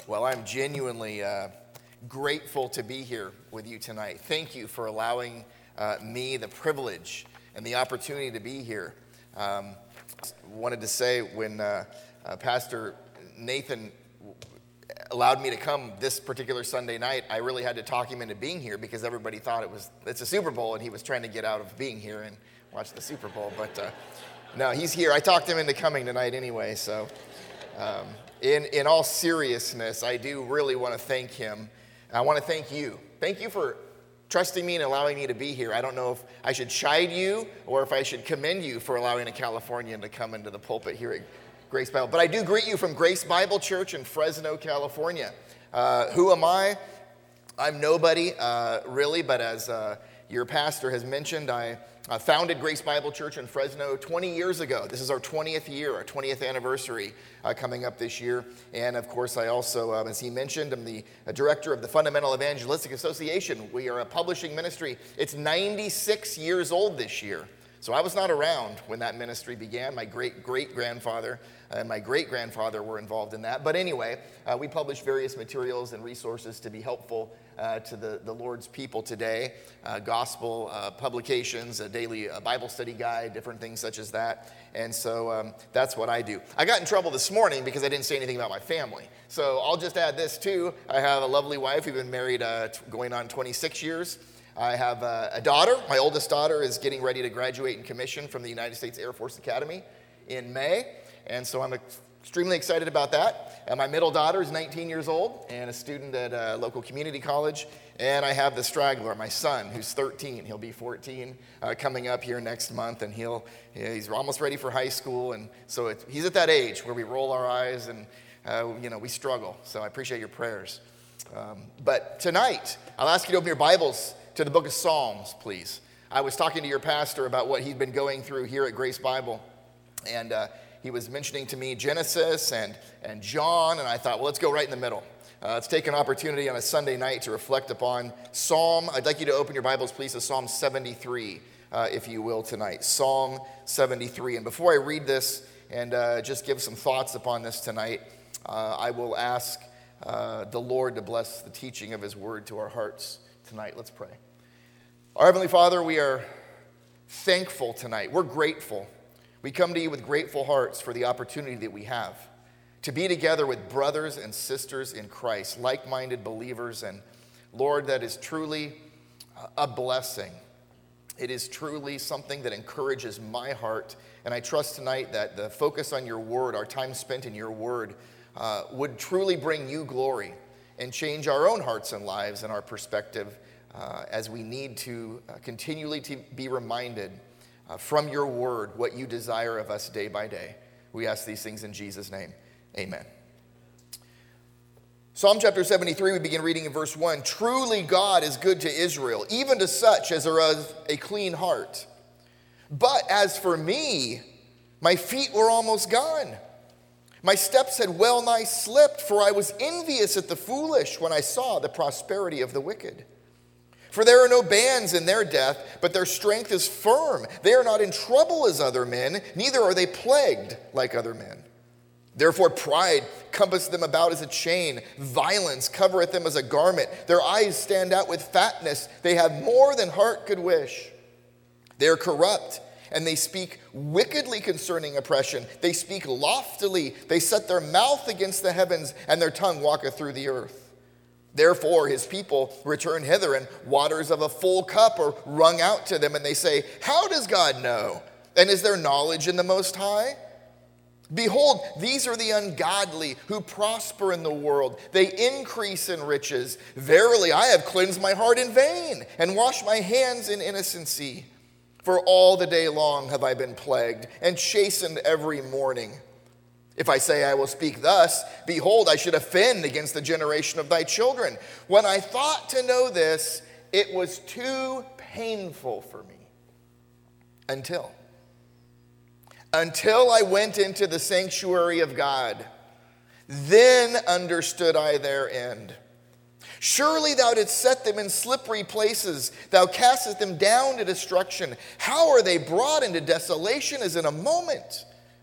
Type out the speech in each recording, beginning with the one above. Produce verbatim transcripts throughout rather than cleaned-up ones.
Well, I'm genuinely uh, grateful to be here with you tonight. Thank you for allowing uh, me the privilege and the opportunity to be here. Um, wanted to say when uh, uh, Pastor Nathan allowed me to come this particular Sunday night, I really had to talk him into being here because everybody thought it was it's a Super Bowl and he was trying to get out of being here and watch the Super Bowl. But uh, no, he's here. I talked him into coming tonight anyway, so... Um, in, in all seriousness, I do really want to thank him. I want to thank you. Thank you for trusting me and allowing me to be here. I don't know if I should chide you or if I should commend you for allowing a Californian to come into the pulpit here at Grace Bible. But I do greet you from Grace Bible Church in Fresno, California. Uh, who am I? I'm nobody, uh, really, but as uh, your pastor has mentioned, I uh, founded Grace Bible Church in Fresno twenty years ago. This is our twentieth year, our twentieth anniversary uh, coming up this year. And of course, I also, uh, as he mentioned, I'm the uh, director of the Fundamental Evangelistic Association. We are a publishing ministry. It's ninety-six years old this year. So I was not around when that ministry began. My great-great-grandfather and my great-grandfather were involved in that. But anyway, uh, we publish various materials and resources to be helpful uh, to the, the Lord's people today. Uh, gospel uh, publications, a daily uh, Bible study guide, different things such as that. And so um, that's what I do. I got in trouble this morning because I didn't say anything about my family. So I'll just add this too. I have a lovely wife. We've been married uh, t- going on twenty-six years. I have a, a daughter. My oldest daughter is getting ready to graduate and commission from the United States Air Force Academy in May, and so I'm extremely excited about that. And my middle daughter is nineteen years old and a student at a local community college. And I have the straggler, my son, who's thirteen. He'll be fourteen uh, coming up here next month, and he'll yeah, he's almost ready for high school. And so it, he's at that age where we roll our eyes and uh, you know we struggle. So I appreciate your prayers. Um, but tonight, I'll ask you to open your Bibles to the book of Psalms, please. I was talking to your pastor about what he'd been going through here at Grace Bible, and uh, he was mentioning to me Genesis and, and John, and I thought, well, let's go right in the middle. Uh, let's take an opportunity on a Sunday night to reflect upon Psalm. I'd like you to open your Bibles, please, to Psalm seventy-three, uh, if you will, tonight. Psalm seventy-three. And before I read this and uh, just give some thoughts upon this tonight, uh, I will ask uh, the Lord to bless the teaching of his word to our hearts tonight. Let's pray. Our Heavenly Father, we are thankful tonight. We're grateful. We come to you with grateful hearts for the opportunity that we have to be together with brothers and sisters in Christ, like-minded believers. And Lord, that is truly a blessing. It is truly something that encourages my heart. And I trust tonight that the focus on your word, our time spent in your word, uh, would truly bring you glory and change our own hearts and lives and our perspective uh, as we need to uh, continually to be reminded uh, from your word what you desire of us day by day. We ask these things in Jesus' name. Amen. Psalm chapter seventy-three, we begin reading in verse one. Truly God is good to Israel, even to such as are of a clean heart. But as for me, my feet were almost gone. My steps had well nigh slipped, for I was envious at the foolish when I saw the prosperity of the wicked. For there are no bands in their death, but their strength is firm. They are not in trouble as other men, neither are they plagued like other men. Therefore pride compasseth them about as a chain. Violence covereth them as a garment. Their eyes stand out with fatness. They have more than heart could wish. They are corrupt, and they speak wickedly concerning oppression. They speak loftily. They set their mouth against the heavens, and their tongue walketh through the earth. Therefore his people return hither, and waters of a full cup are wrung out to them, and they say, how does God know? And is there knowledge in the Most High? Behold, these are the ungodly who prosper in the world. They increase in riches. Verily, I have cleansed my heart in vain, and washed my hands in innocency. For all the day long have I been plagued, and chastened every morning. If I say I will speak thus, behold, I should offend against the generation of thy children. When I thought to know this, it was too painful for me. Until, until I went into the sanctuary of God, then understood I their end. Surely thou didst set them in slippery places. Thou castest them down to destruction. How are they brought into desolation as in a moment?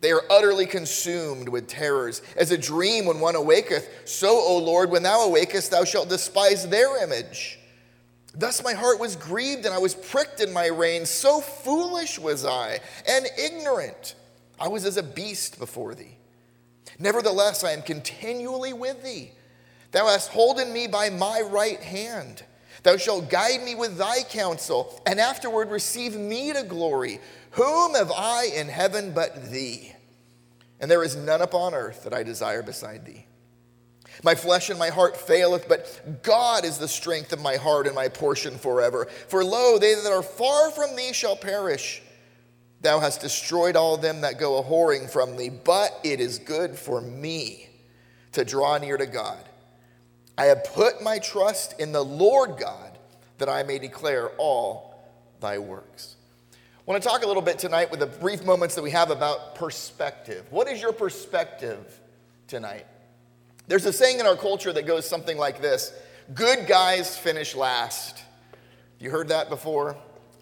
They are utterly consumed with terrors. As a dream when one awaketh, so, O Lord, when thou awakest, thou shalt despise their image. Thus my heart was grieved, and I was pricked in my reins. So foolish was I, and ignorant. I was as a beast before thee. Nevertheless, I am continually with thee. Thou hast holden me by my right hand. Thou shalt guide me with thy counsel, and afterward receive me to glory. Whom have I in heaven but thee? And there is none upon earth that I desire beside thee. My flesh and my heart faileth, but God is the strength of my heart and my portion forever. For lo, they that are far from thee shall perish. Thou hast destroyed all them that go a-whoring from thee, but it is good for me to draw near to God. I have put my trust in the Lord God, that I may declare all thy works. I want to talk a little bit tonight with the brief moments that we have about perspective. What is your perspective tonight? There's a saying in our culture that goes something like this: good guys finish last. You heard that before?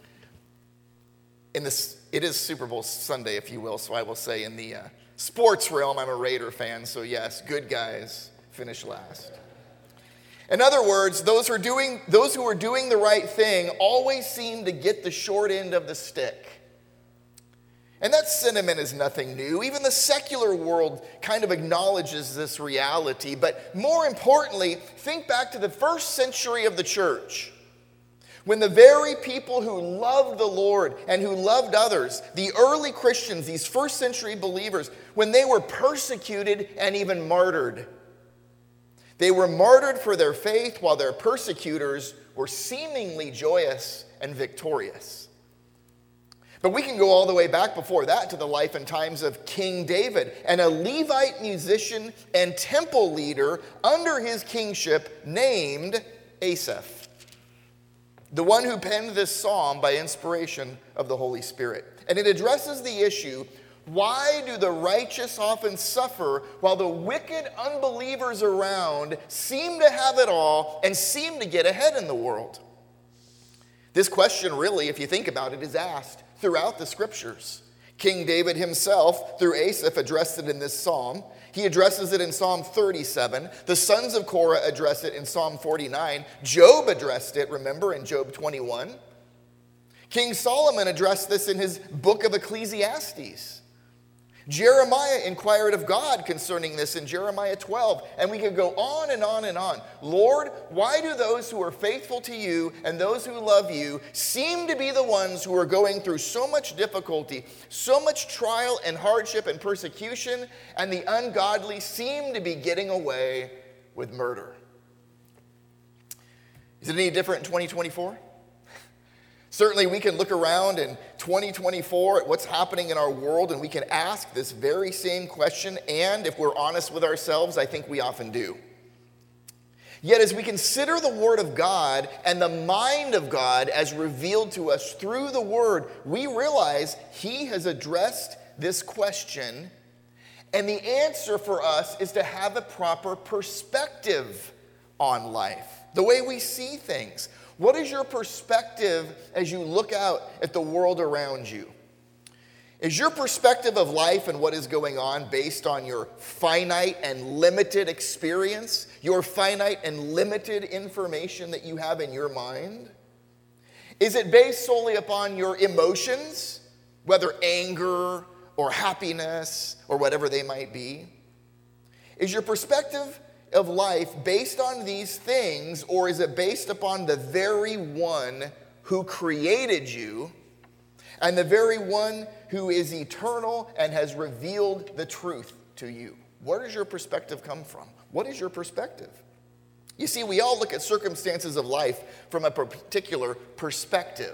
In this, it is Super Bowl Sunday, if you will, so I will say in the uh, sports realm, I'm a Raider fan, so yes, good guys finish last. In other words, those who are doing, those who are doing the right thing always seem to get the short end of the stick. And that sentiment is nothing new. Even the secular world kind of acknowledges this reality. But more importantly, think back to the first century of the church, when the very people who loved the Lord and who loved others, the early Christians, these first century believers, when they were persecuted and even martyred. They were martyred for their faith while their persecutors were seemingly joyous and victorious. But we can go all the way back before that to the life and times of King David, and a Levite musician and temple leader under his kingship named Asaph, the one who penned this psalm by inspiration of the Holy Spirit. And it addresses the issue: why do the righteous often suffer while the wicked unbelievers around seem to have it all and seem to get ahead in the world? This question really, if you think about it, is asked throughout the scriptures. King David himself, through Asaph, addressed it in this psalm. He addresses it in Psalm thirty-seven. The sons of Korah address it in Psalm forty-nine. Job addressed it, remember, in Job twenty-one. King Solomon addressed this in his book of Ecclesiastes. Jeremiah inquired of God concerning this in Jeremiah twelve, and we could go on and on and on. Lord, why do those who are faithful to you and those who love you seem to be the ones who are going through so much difficulty, so much trial and hardship and persecution, and the ungodly seem to be getting away with murder? Is it any different in twenty twenty-four? Certainly we can look around in twenty twenty-four at what's happening in our world, and we can ask this very same question, and if we're honest with ourselves, I think we often do. Yet as we consider the Word of God and the mind of God as revealed to us through the Word, we realize He has addressed this question, and the answer for us is to have a proper perspective on life, the way we see things. What is your perspective as you look out at the world around you? Is your perspective of life and what is going on based on your finite and limited experience, your finite and limited information that you have in your mind? Is it based solely upon your emotions, whether anger or happiness or whatever they might be? Is your perspective of life based on these things, or is it based upon the very one who created you and the very one who is eternal and has revealed the truth to you? Where does your perspective come from? What is your perspective? You see, we all look at circumstances of life from a particular perspective.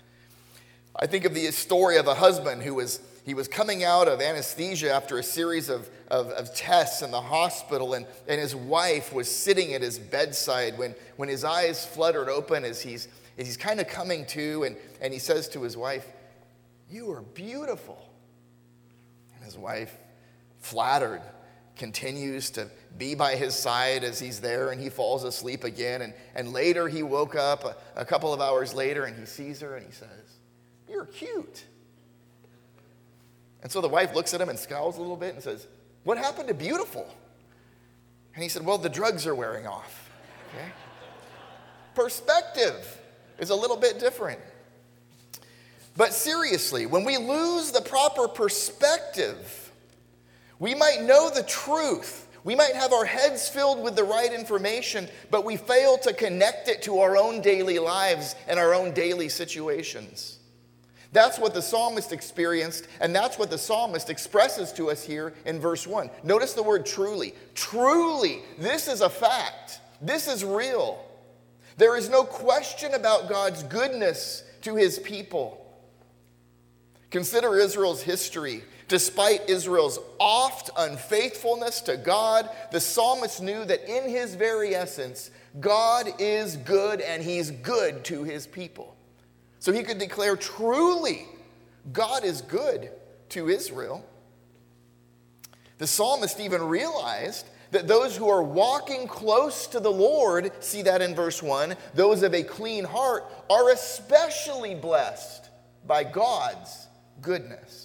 I think of the story of a husband who was He was coming out of anesthesia after a series of, of, of tests in the hospital, and, and his wife was sitting at his bedside when, when his eyes fluttered open as he's, as he's kind of coming to, and, and he says to his wife, "You are beautiful." And his wife, flattered, continues to be by his side as he's there, and he falls asleep again. And, and later he woke up a, a couple of hours later, and he sees her and he says, "You're cute." And so the wife looks at him and scowls a little bit and says, "What happened to beautiful?" And he said, "Well, the drugs are wearing off." Okay? Perspective is a little bit different. But seriously, when we lose the proper perspective, we might know the truth. We might have our heads filled with the right information, but we fail to connect it to our own daily lives and our own daily situations. That's what the psalmist experienced, and that's what the psalmist expresses to us here in verse one. Notice the word truly. Truly, this is a fact. This is real. There is no question about God's goodness to his people. Consider Israel's history. Despite Israel's oft unfaithfulness to God, the psalmist knew that in his very essence, God is good and he's good to his people. So he could declare, truly, God is good to Israel. The psalmist even realized that those who are walking close to the Lord, see that in verse one, those of a clean heart, are especially blessed by God's goodness.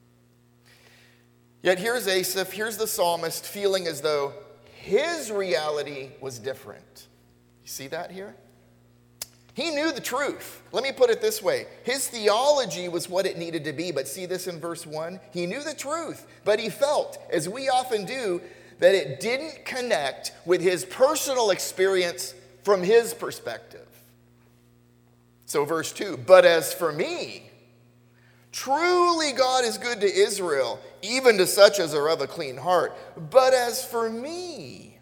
Yet here's Asaph, here's the psalmist feeling as though his reality was different. You see that here? He knew the truth. Let me put it this way. His theology was what it needed to be, but see this in verse one? He knew the truth, but he felt, as we often do, that it didn't connect with his personal experience from his perspective. So verse two, but as for me, truly God is good to Israel, even to such as are of a clean heart. But as for me,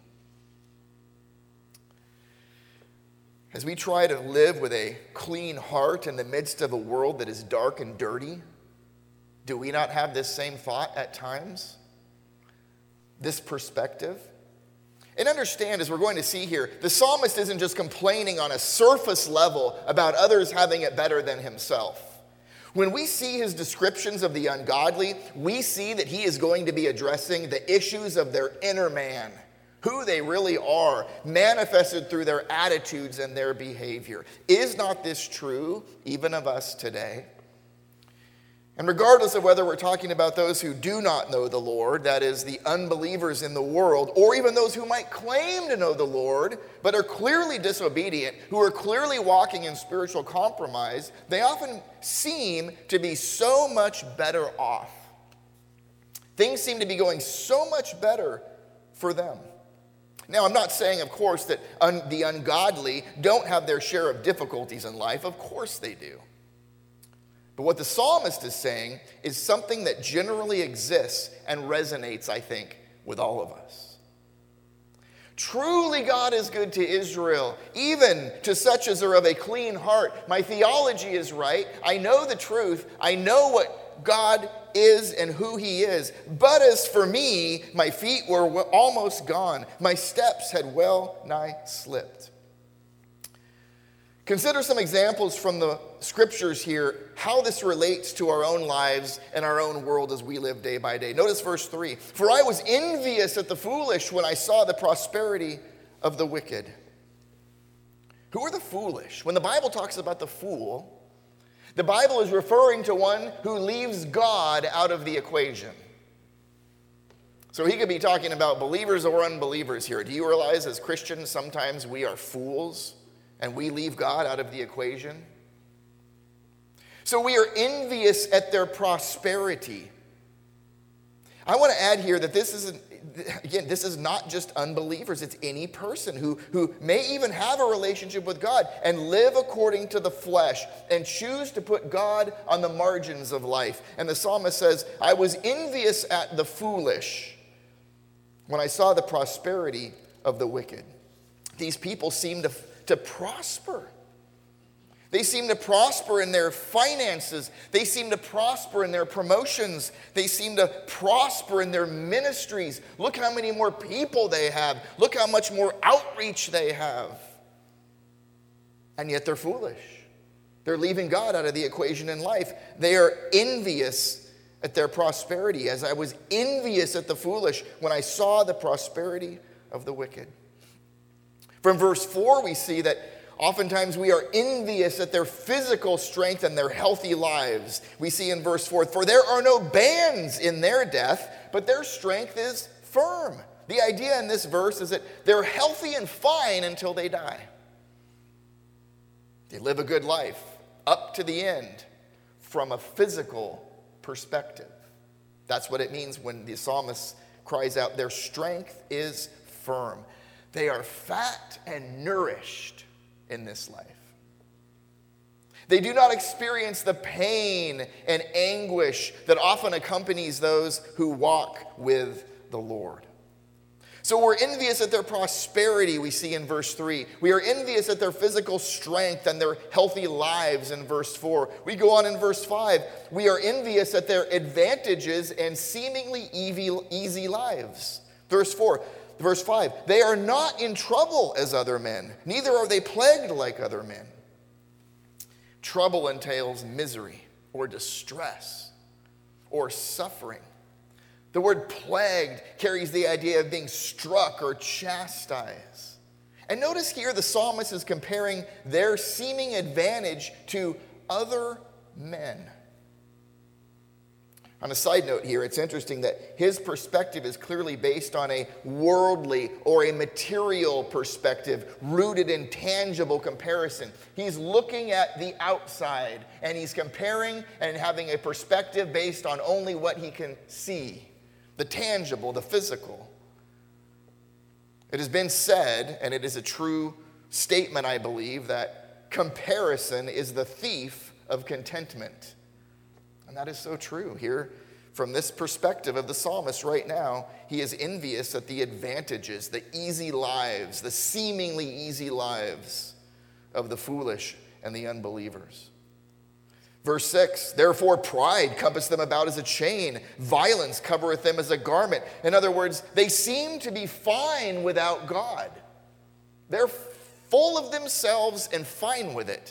as we try to live with a clean heart in the midst of a world that is dark and dirty, do we not have this same thought at times? This perspective? And understand, as we're going to see here, the psalmist isn't just complaining on a surface level about others having it better than himself. When we see his descriptions of the ungodly, we see that he is going to be addressing the issues of their inner man, who they really are, manifested through their attitudes and their behavior. Is not this true even of us today? And regardless of whether we're talking about those who do not know the Lord, that is, the unbelievers in the world, or even those who might claim to know the Lord, but are clearly disobedient, who are clearly walking in spiritual compromise, they often seem to be so much better off. Things seem to be going so much better for them. Now, I'm not saying, of course, that un- the ungodly don't have their share of difficulties in life. Of course they do. But what the psalmist is saying is something that generally exists and resonates, I think, with all of us. Truly God is good to Israel, even to such as are of a clean heart. My theology is right. I know the truth. I know what God is and who he is. But as for me, my feet were almost gone. My steps had well nigh slipped. Consider some examples from the scriptures here, how this relates to our own lives and our own world as we live day by day. Notice verse three. For I was envious at the foolish when I saw the prosperity of the wicked. Who are the foolish? When the Bible talks about the fool, the Bible is referring to one who leaves God out of the equation. So he could be talking about believers or unbelievers here. Do you realize as Christians sometimes we are fools? And we leave God out of the equation. So we are envious at their prosperity. I want to add here that this isn't, again, this is not just unbelievers. It's any person who, who may even have a relationship with God and live according to the flesh and choose to put God on the margins of life. And the psalmist says, I was envious at the foolish when I saw the prosperity of the wicked. These people seem to to prosper. They seem to prosper in their finances. They seem to prosper in their promotions. They seem to prosper in their ministries. Look how many more people they have. Look how much more outreach they have. And yet they're foolish. They're leaving God out of the equation in life. They are envious at their prosperity, as I was envious at the foolish when I saw the prosperity of the wicked. From verse four, we see that Oftentimes we are envious at their physical strength and their healthy lives. We see in verse four, for there are no bands in their death, but their strength is firm. The idea in this verse is that they're healthy and fine until they die. They live a good life up to the end from a physical perspective. That's what it means when the psalmist cries out, their strength is firm. They are fat and nourished in this life. They do not experience the pain and anguish that often accompanies those who walk with the Lord. So we're envious at their prosperity, we see in verse three. We are envious at their physical strength and their healthy lives in verse four. We go on in verse five. We are envious at their advantages and seemingly easy lives. Verse four, verse five. They are not in trouble as other men, neither are they plagued like other men. Trouble entails misery or distress or suffering. The word plagued carries the idea of being struck or chastised. And notice here the psalmist is comparing their seeming advantage to other men. On a side note here, it's interesting that his perspective is clearly based on a worldly or a material perspective rooted in tangible comparison. He's looking at the outside and he's comparing and having a perspective based on only what he can see. The tangible, the physical. It has been said, and it is a true statement, I believe, that comparison is the thief of contentment. And that is so true. Here, from this perspective of the psalmist right now, he is envious at the advantages, the easy lives, the seemingly easy lives of the foolish and the unbelievers. Verse six, therefore pride compasseth them about as a chain, violence covereth them as a garment. In other words, they seem to be fine without God. They're full of themselves and fine with it.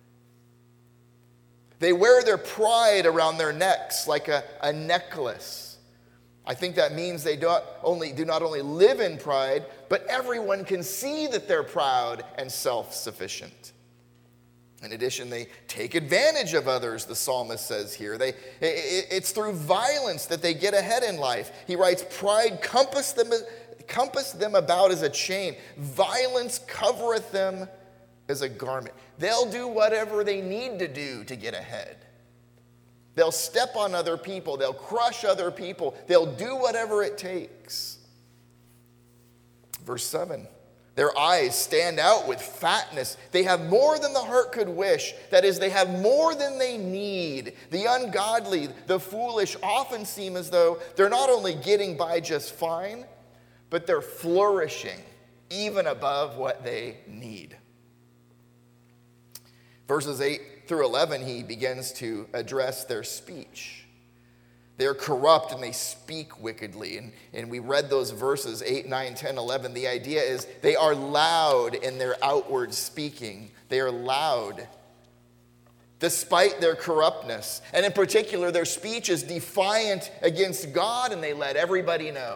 They wear their pride around their necks like a, a necklace. I think that means they don't only, do not only live in pride, but everyone can see that they're proud and self-sufficient. In addition, they take advantage of others, the psalmist says here. They, it, it's through violence that they get ahead in life. He writes, pride compass them, compass them about as a chain. Violence covereth them as a garment. They'll do whatever they need to do to get ahead. They'll step on other people. They'll crush other people. They'll do whatever it takes. Verse seven. Their eyes stand out with fatness. They have more than the heart could wish. That is, they have more than they need. The ungodly, the foolish often seem as though they're not only getting by just fine, but they're flourishing even above what they need. Verses eight through eleven, he begins to address their speech. They're corrupt and they speak wickedly. And, and we read those verses, eight, nine, ten, eleven. The idea is they are loud in their outward speaking. They are loud despite their corruptness. And in particular, their speech is defiant against God, and they let everybody know.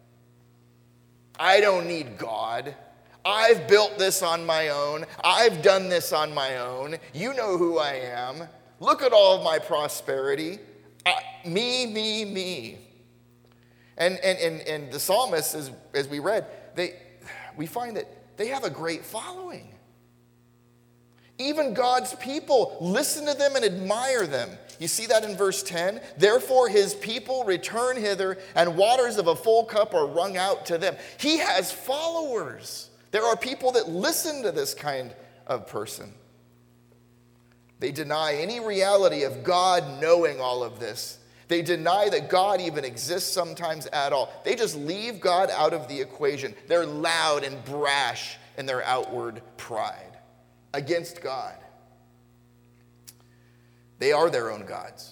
I don't need God. I've built this on my own. I've done this on my own. You know who I am. Look at all of my prosperity. Uh, me, me, me. And, and, and, and the psalmists, as, as we read, they, we find that they have a great following. Even God's people listen to them and admire them. You see that in verse ten? Therefore his people return hither, and waters of a full cup are wrung out to them. He has followers. There are people that listen to this kind of person. They deny any reality of God knowing all of this. They deny that God even exists sometimes at all. They just leave God out of the equation. They're loud and brash in their outward pride against God. They are their own gods.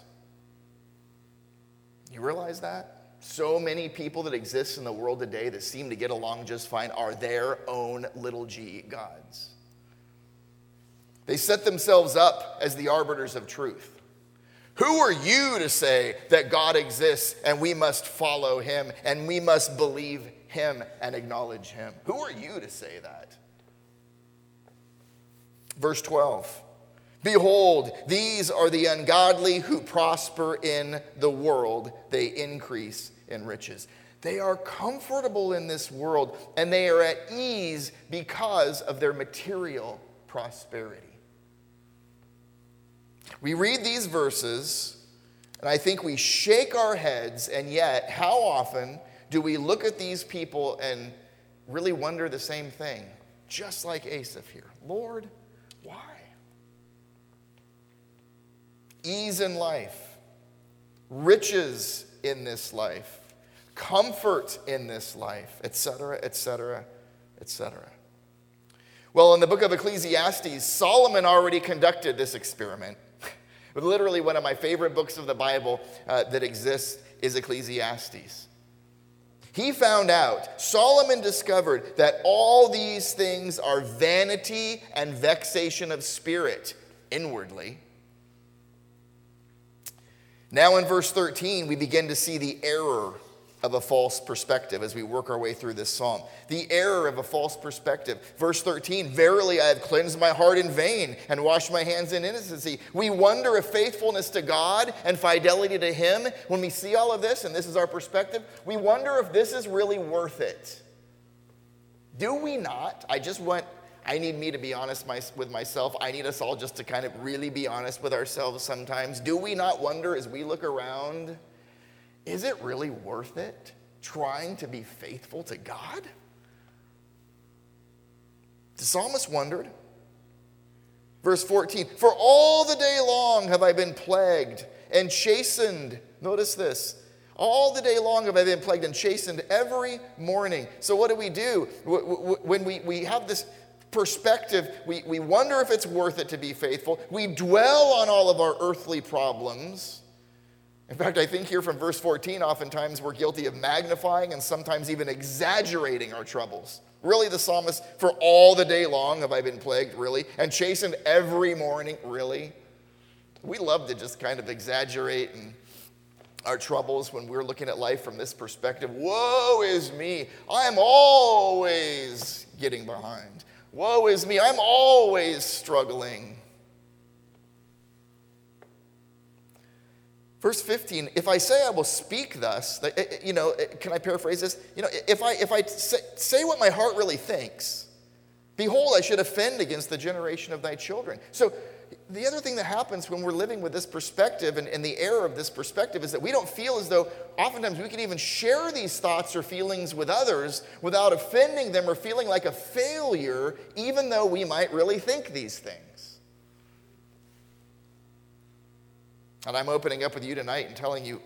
You realize that? So many people that exist in the world today that seem to get along just fine are their own little g gods. They set themselves up as the arbiters of truth. Who are you to say that God exists and we must follow him and we must believe him and acknowledge him? Who are you to say that? Verse twelve. Behold, these are the ungodly who prosper in the world. They increase in riches. They are comfortable in this world, and they are at ease because of their material prosperity. We read these verses, and I think we shake our heads, and yet, how often do we look at these people and really wonder the same thing? Just like Asaph here. Lord, why? Ease in life, riches in this life, comfort in this life, et cetera, et cetera, et cetera. Well, in the book of Ecclesiastes, Solomon already conducted this experiment. Literally one of my favorite books of the Bible uh, that exists is Ecclesiastes. He found out, Solomon discovered that all these things are vanity and vexation of spirit inwardly. Now in verse thirteen, we begin to see the error of a false perspective as we work our way through this psalm. The error of a false perspective. Verse thirteen, verily I have cleansed my heart in vain and washed my hands in innocency. We wonder if faithfulness to God and fidelity to Him, when we see all of this, and this is our perspective, we wonder if this is really worth it. Do we not? I just want, I need me to be honest my, with myself. I need us all just to kind of really be honest with ourselves sometimes. Do we not wonder as we look around, is it really worth it trying to be faithful to God? The psalmist wondered. Verse fourteen, for all the day long have I been plagued and chastened. Notice this. All the day long have I been plagued and chastened every morning. So what do we do? When we, we have this perspective, we, we wonder if it's worth it to be faithful. We dwell on all of our earthly problems. In fact, I think here from verse fourteen, oftentimes we're guilty of magnifying and sometimes even exaggerating our troubles. Really, the psalmist, for all the day long have I been plagued, really, and chastened every morning, really. We love to just kind of exaggerate and our troubles when we're looking at life from this perspective. Woe is me, I'm always getting behind. Woe is me, I'm always struggling. Verse fifteen, if I say I will speak thus, you know, can I paraphrase this? You know, if I if I say, say what my heart really thinks, behold, I should offend against the generation of thy children. So the other thing that happens when we're living with this perspective and, and the error of this perspective is that we don't feel as though oftentimes we can even share these thoughts or feelings with others without offending them or feeling like a failure, even though we might really think these things. And I'm opening up with you tonight and telling you,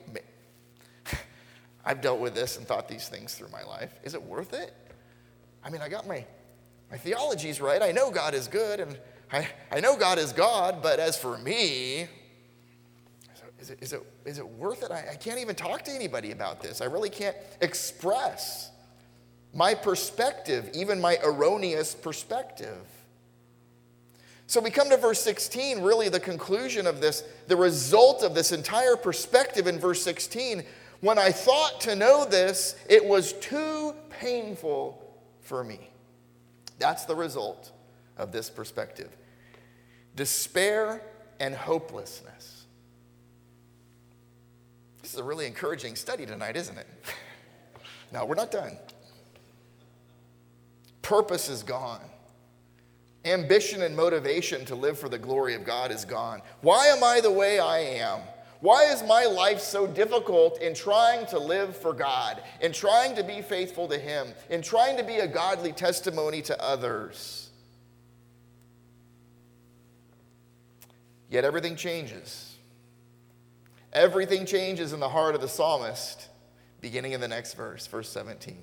I've dealt with this and thought these things through my life. Is it worth it? I mean, I got my, my theologies right. I know God is good, and I, I know God is God, but as for me, is it, is it, is it worth it? I, I can't even talk to anybody about this. I really can't express my perspective, even my erroneous perspective. So we come to verse sixteen, really the conclusion of this, the result of this entire perspective in verse sixteen. When I thought to know this, it was too painful for me. That's the result of this perspective. Despair and hopelessness. This is a really encouraging study tonight, isn't it? No, we're not done. Purpose is gone. Ambition and motivation to live for the glory of God is gone. Why am I the way I am? Why is my life so difficult in trying to live for God, in trying to be faithful to Him, in trying to be a godly testimony to others? Yet everything changes. Everything changes in the heart of the psalmist, beginning in the next verse, verse seventeen.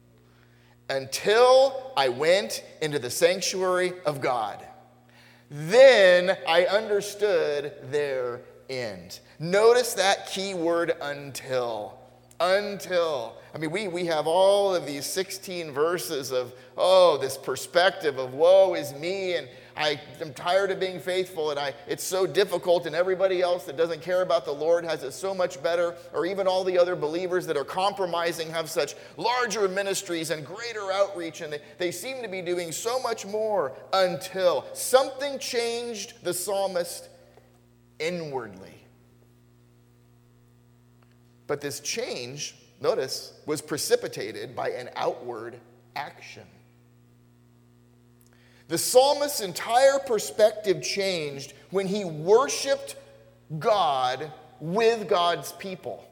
Until I went into the sanctuary of God, then I understood their end. Notice that key word, until. Until. I mean, we, we have all of these sixteen verses of, oh, this perspective of woe is me, and I am tired of being faithful, and I, it's so difficult, and everybody else that doesn't care about the Lord has it so much better, or even all the other believers that are compromising have such larger ministries and greater outreach, and they, they seem to be doing so much more until something changed the psalmist inwardly. But this change, notice, was precipitated by an outward action. The psalmist's entire perspective changed when he worshiped God with God's people.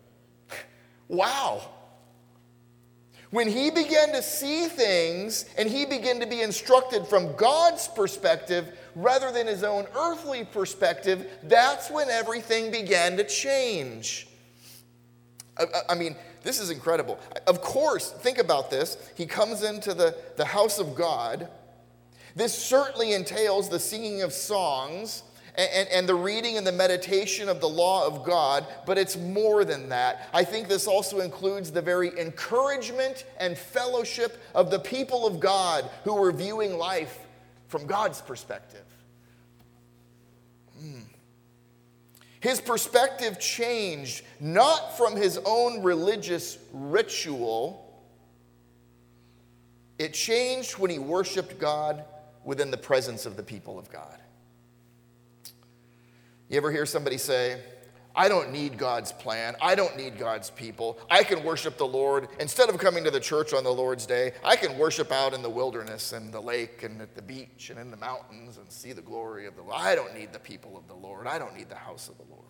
Wow. When he began to see things and he began to be instructed from God's perspective rather than his own earthly perspective, that's when everything began to change. I, I mean, this is incredible. Of course, think about this. He comes into the, the house of God. This certainly entails the singing of songs and, and, and the reading and the meditation of the law of God, but it's more than that. I think this also includes the very encouragement and fellowship of the people of God who were viewing life from God's perspective. Hmm. His perspective changed not from his own religious ritual. It changed when he worshiped God within the presence of the people of God. You ever hear somebody say, I don't need God's plan. I don't need God's people. I can worship the Lord. Instead of coming to the church on the Lord's day, I can worship out in the wilderness and the lake and at the beach and in the mountains and see the glory of the Lord. I don't need the people of the Lord. I don't need the house of the Lord.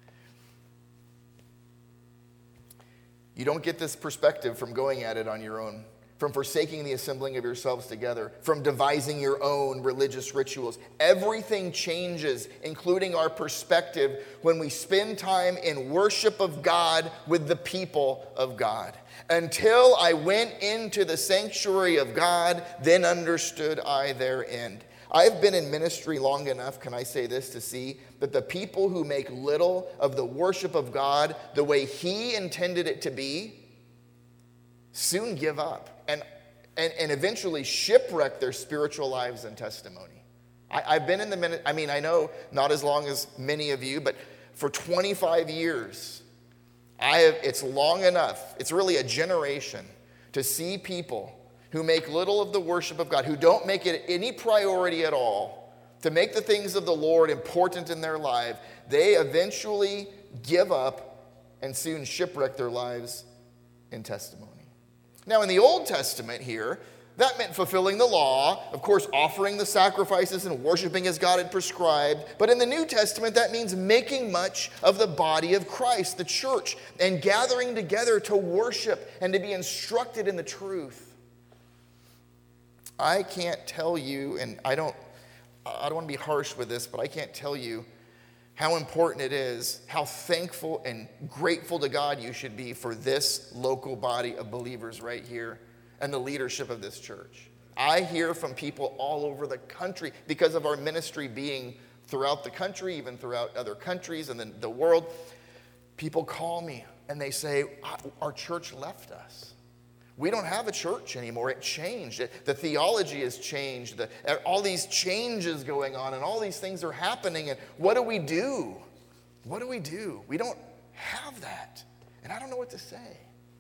You don't get this perspective from going at it on your own, from forsaking the assembling of yourselves together, from devising your own religious rituals. Everything changes, including our perspective, when we spend time in worship of God with the people of God. Until I went into the sanctuary of God, then understood I their end. I've been in ministry long enough, can I say this, to see that the people who make little of the worship of God the way He intended it to be soon give up. And, and, and eventually shipwreck their spiritual lives and testimony. I, I've been in the minute, I mean, I know not as long as many of you, but for twenty-five years, I have, it's long enough, it's really a generation, to see people who make little of the worship of God, who don't make it any priority at all, to make the things of the Lord important in their life. They eventually give up and soon shipwreck their lives in testimony. Now, in the Old Testament here, that meant fulfilling the law, of course, offering the sacrifices and worshiping as God had prescribed. But in the New Testament, that means making much of the body of Christ, the church, and gathering together to worship and to be instructed in the truth. I can't tell you, and I don't, I don't want to be harsh with this, but I can't tell you how important it is, how thankful and grateful to God you should be for this local body of believers right here and the leadership of this church. I hear from people all over the country because of our ministry being throughout the country, even throughout other countries and the, the world. People call me and they say, our church left us. We don't have a church anymore. It changed. It, the theology has changed. The, all these changes going on and all these things are happening. And what do we do? What do we do? We don't have that. And I don't know what to say.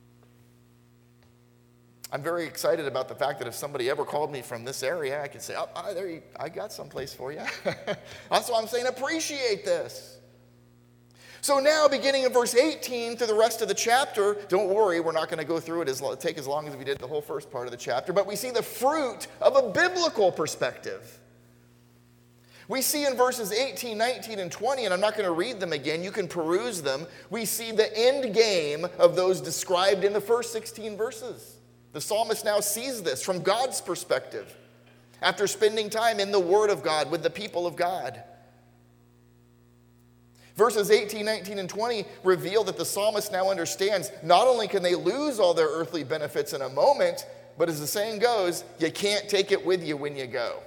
I'm very excited about the fact that if somebody ever called me from this area, I could say, oh, I, there you, I got someplace for you. That's why I'm saying appreciate this. So now, beginning in verse eighteen through the rest of the chapter, don't worry, we're not going to go through it, as take as long as we did the whole first part of the chapter, but we see the fruit of a biblical perspective. We see in verses eighteen, nineteen, and twenty, and I'm not going to read them again, you can peruse them, we see the end game of those described in the first sixteen verses. The psalmist now sees this from God's perspective, after spending time in the Word of God with the people of God. Verses eighteen, nineteen, and twenty reveal that the psalmist now understands not only can they lose all their earthly benefits in a moment, but as the saying goes, you can't take it with you when you go.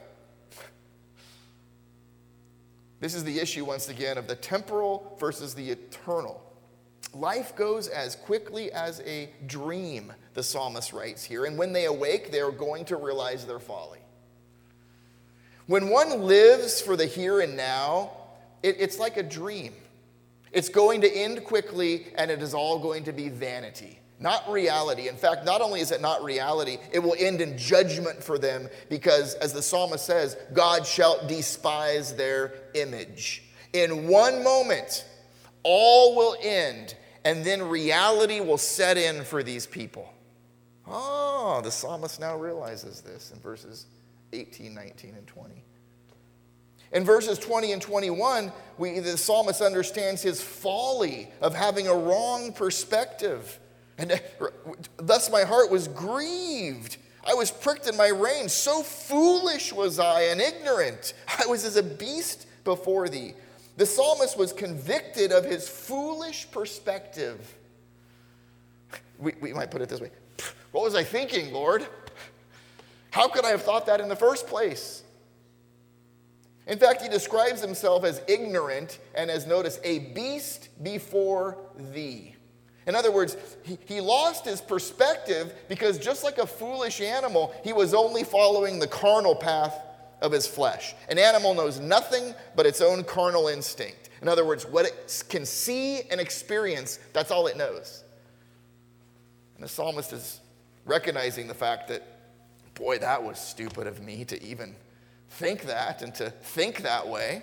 This is the issue, once again, of the temporal versus the eternal. Life goes as quickly as a dream, the psalmist writes here, and when they awake, they are going to realize their folly. When one lives for the here and now, it, it's like a dream. It's going to end quickly, and it is all going to be vanity, not reality. In fact, not only is it not reality, it will end in judgment for them because, as the psalmist says, God shall despise their image. In one moment, all will end, and then reality will set in for these people. Oh, the psalmist now realizes this in verses eighteen, nineteen, and twenty. In verses twenty and twenty-one, we, the psalmist understands his folly of having a wrong perspective. And thus my heart was grieved. I was pricked in my reins. So foolish was I and ignorant. I was as a beast before thee. The psalmist was convicted of his foolish perspective. We, we might put it this way. What was I thinking, Lord? How could I have thought that in the first place? In fact, he describes himself as ignorant and as, notice, a beast before thee. In other words, he, he lost his perspective because just like a foolish animal, he was only following the carnal path of his flesh. An animal knows nothing but its own carnal instinct. In other words, what it can see and experience, that's all it knows. And the psalmist is recognizing the fact that, boy, that was stupid of me to even think that and to think that way.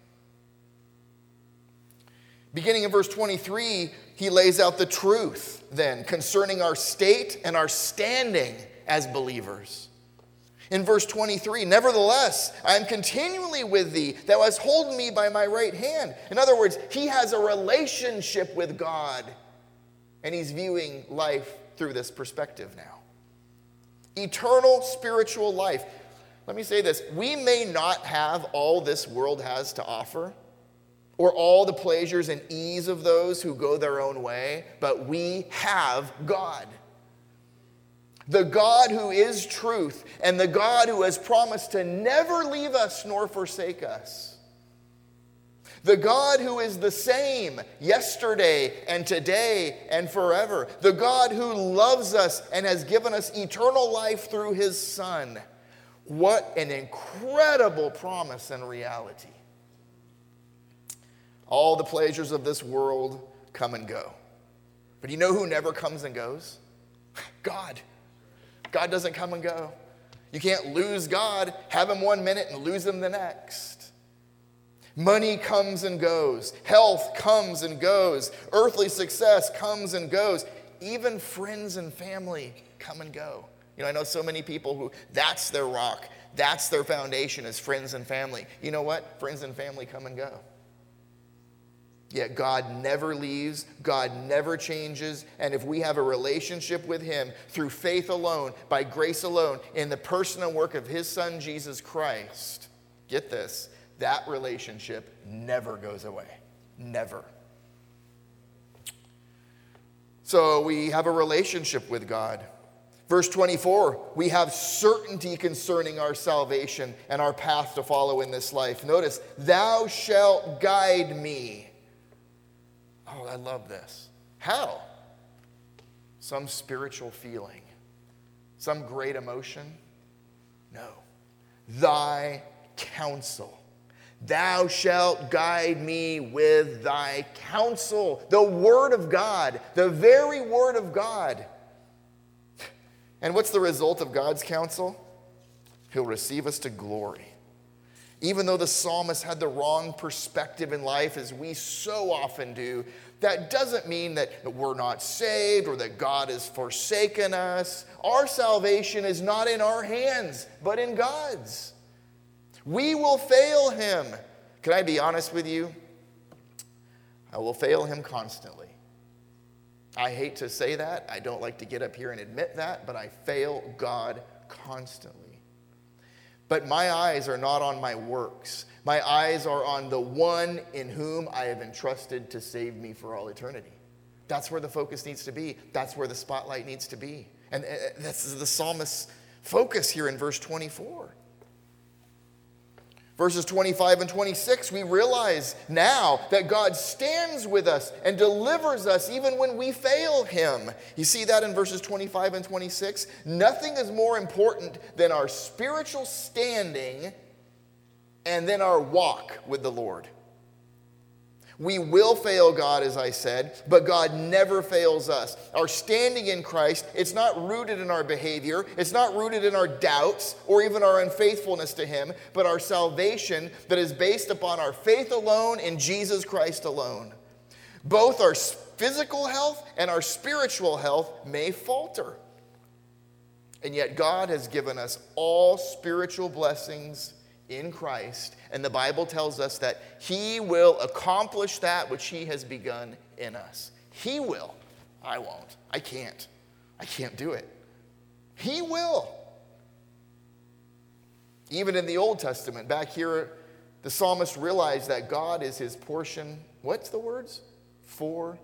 Beginning in verse twenty-three, he lays out the truth then concerning our state and our standing as believers. In verse twenty-three, nevertheless, I am continually with thee, thou hast holden me by my right hand. In other words, he has a relationship with God, and he's viewing life through this perspective now. Eternal spiritual life. Let me say this. We may not have all this world has to offer, or all the pleasures and ease of those who go their own way, but we have God. The God who is truth, and the God who has promised to never leave us nor forsake us. The God who is the same yesterday and today and forever. The God who loves us and has given us eternal life through his Son. What an incredible promise and reality. All the pleasures of this world come and go. But you know who never comes and goes? God. God doesn't come and go. You can't lose God, have him one minute and lose him the next. Money comes and goes. Health comes and goes. Earthly success comes and goes. Even friends and family come and go. You know, I know so many people who, that's their rock. That's their foundation is friends and family. You know what? Friends and family come and go. Yet God never leaves, God never changes, and if we have a relationship with him through faith alone, by grace alone, in the person and work of his Son, Jesus Christ, get this, that relationship never goes away. Never. So we have a relationship with God. Verse twenty-four, we have certainty concerning our salvation and our path to follow in this life. Notice, thou shalt guide me. Oh, I love this. How? Some spiritual feeling? Some great emotion? No. Thy counsel. Thou shalt guide me with thy counsel. The word of God, the very word of God. And what's the result of God's counsel? He'll receive us to glory. Even though the psalmist had the wrong perspective in life, as we so often do, that doesn't mean that we're not saved or that God has forsaken us. Our salvation is not in our hands, but in God's. We will fail him. Can I be honest with you? I will fail him constantly. I hate to say that. I don't like to get up here and admit that, but I fail God constantly. But my eyes are not on my works. My eyes are on the one in whom I have entrusted to save me for all eternity. That's where the focus needs to be. That's where the spotlight needs to be. And that's the psalmist's focus here in verse twenty-four. Verses twenty-five and twenty-six, we realize now that God stands with us and delivers us even when we fail him. You see that in verses twenty-five and twenty-six? Nothing is more important than our spiritual standing and then our walk with the Lord. We will fail God, as I said, but God never fails us. Our standing in Christ, it's not rooted in our behavior, it's not rooted in our doubts or even our unfaithfulness to him, but our salvation that is based upon our faith alone in Jesus Christ alone. Both our physical health and our spiritual health may falter. And yet God has given us all spiritual blessings in Christ, and the Bible tells us that he will accomplish that which he has begun in us. He will. I won't. I can't. I can't do it. He will. Even in the Old Testament, back here, the psalmist realized that God is his portion. What's the words? Forever.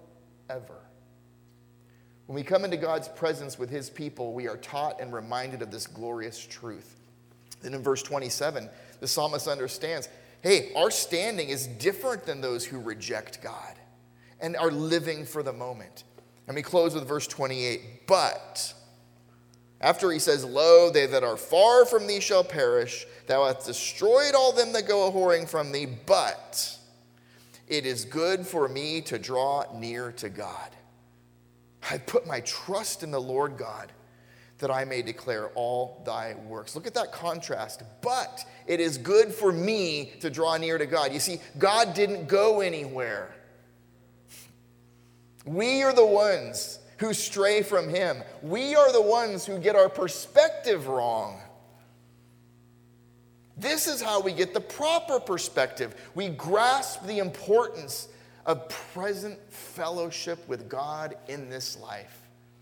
When we come into God's presence with his people, we are taught and reminded of this glorious truth. Then in verse twenty-seven, the psalmist understands, hey, our standing is different than those who reject God and are living for the moment. And we close with verse twenty-eight. But, after he says, lo, they that are far from thee shall perish. Thou hast destroyed all them that go a-whoring from thee. But it is good for me to draw near to God. I put my trust in the Lord God, that I may declare all thy works. Look at that contrast. But it is good for me to draw near to God. You see, God didn't go anywhere. We are the ones who stray from him. We are the ones who get our perspective wrong. This is how we get the proper perspective. We grasp the importance of present fellowship with God in this life.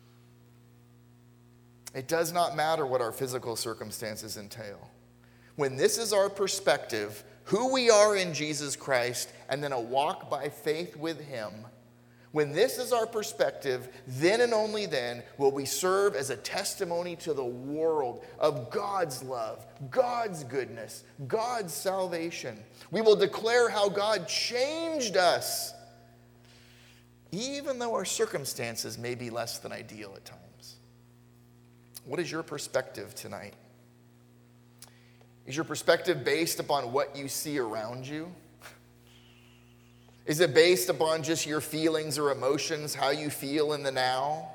It does not matter what our physical circumstances entail. When this is our perspective, who we are in Jesus Christ, and then a walk by faith with him, when this is our perspective, then and only then will we serve as a testimony to the world of God's love, God's goodness, God's salvation. We will declare how God changed us, even though our circumstances may be less than ideal at times. What is your perspective tonight? Is your perspective based upon what you see around you? Is it based upon just your feelings or emotions, how you feel in the now?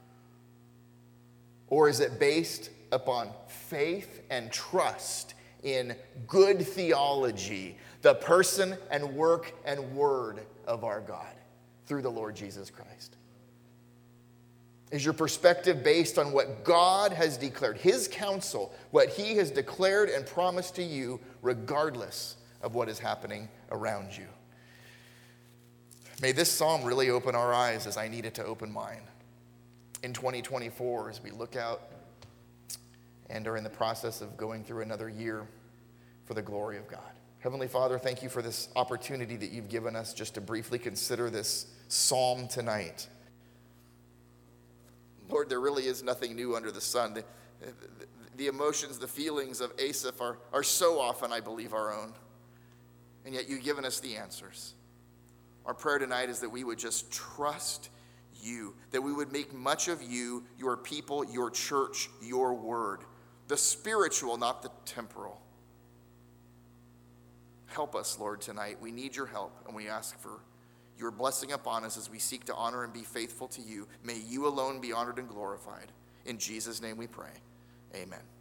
Or is it based upon faith and trust in good theology, the person and work and word of our God through the Lord Jesus Christ? Is your perspective based on what God has declared, his counsel, what he has declared and promised to you, regardless of what is happening around you? May this psalm really open our eyes as I need it to open mine in twenty twenty-four as we look out and are in the process of going through another year for the glory of God. Heavenly Father, thank you for this opportunity that you've given us just to briefly consider this psalm tonight. Lord, there really is nothing new under the sun. The, the, the emotions, the feelings of Asaph are, are so often, I believe, our own. And yet you've given us the answers. Our prayer tonight is that we would just trust you, that we would make much of you, your people, your church, your word, the spiritual, not the temporal. Help us, Lord, tonight. We need your help, and we ask for your blessing upon us as we seek to honor and be faithful to you. May you alone be honored and glorified. In Jesus' name we pray. Amen.